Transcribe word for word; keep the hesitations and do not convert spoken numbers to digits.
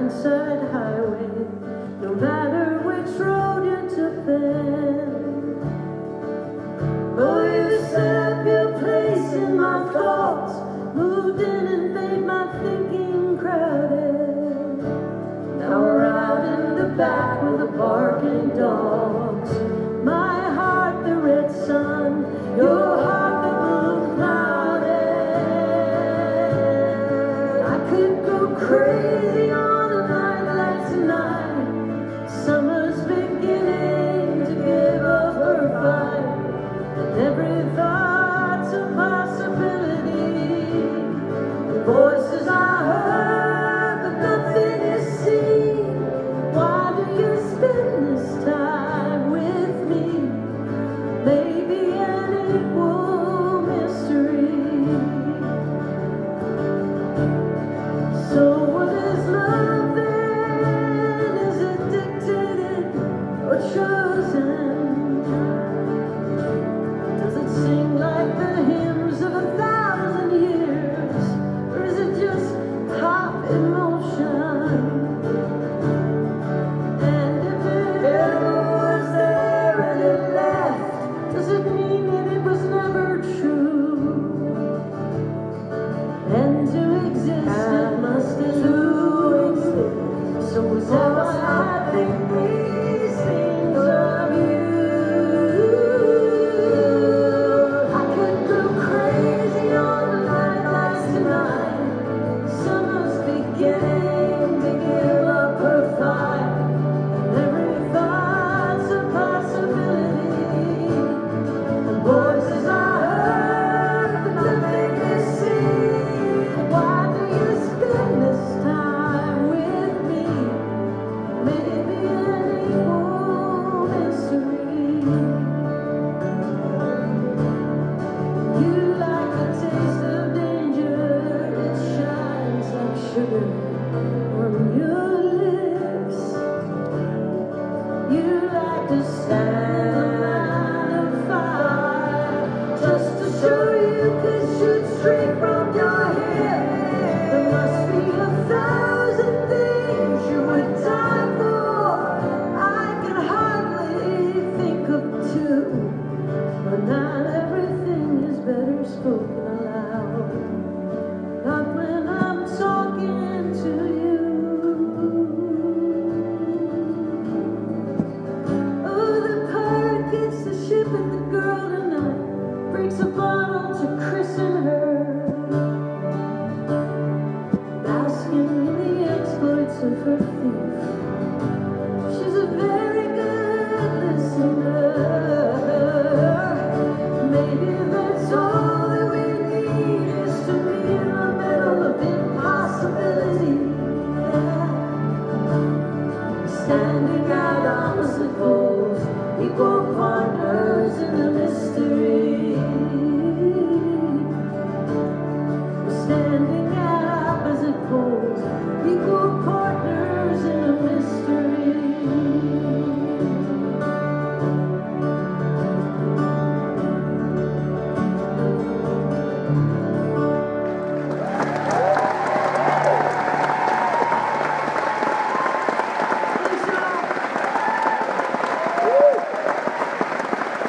inside highway, no matter which road you took then. Oh, you set up your place in my thoughts, moved in and made my thinking crowded. Now we're out in the back with the barking dogs. My heart, the red sun, your heart, the blue clouded. I could go crazy on